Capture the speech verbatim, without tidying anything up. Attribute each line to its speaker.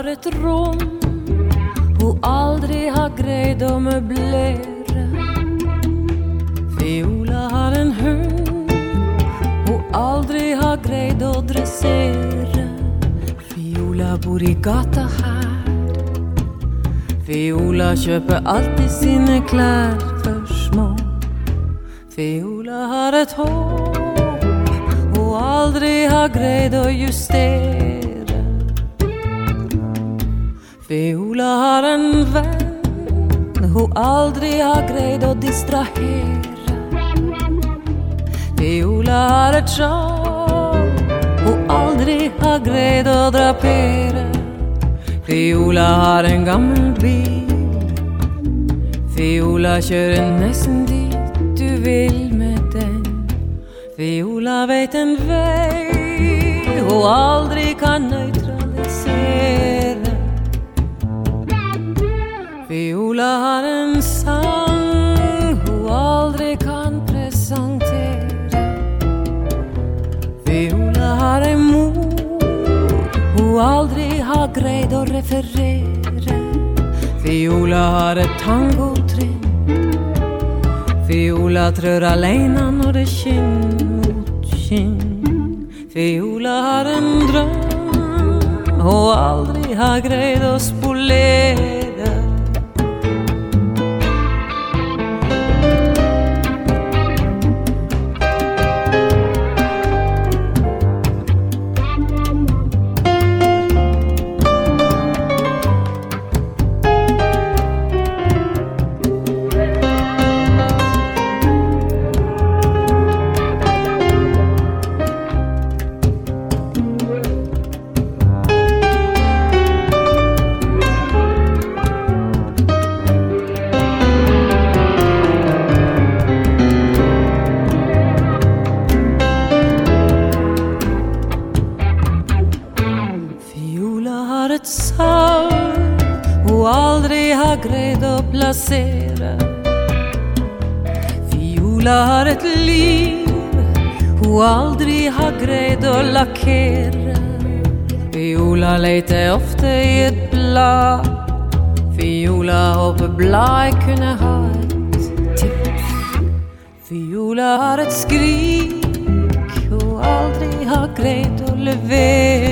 Speaker 1: ett rum hon aldrig har grejt att möblera. Viola har en hund hon aldrig har grejt att dressera. Viola bor i gata här. Viola köper alltid sina kläder för små. Viola har ett hår och aldrig har grejt att justera. Viola har en vän hon aldrig har grejt att distrahera. Viola har ett sjal hon aldrig har grejt att drapera. Viola har en gammal bil. Viola kör en nästan dit du vill med den. Viola vet en väg och aldrig kan neutralisera. Viola har en sång och aldrig kan presentera. Viola har en mor och aldrig har grejt att referera. Viola har ett tangotrim. Viola trör alena när det kinn mot kinn. Viola har en dröm och aldrig har grejt att spolera. Viola har ett liv hon aldrig har grejt att lackera. Viola letar ofta i ett blad. Viola hoppas blad kunna ha ett tips. Viola har ett skrik hon aldrig har grejt att levera.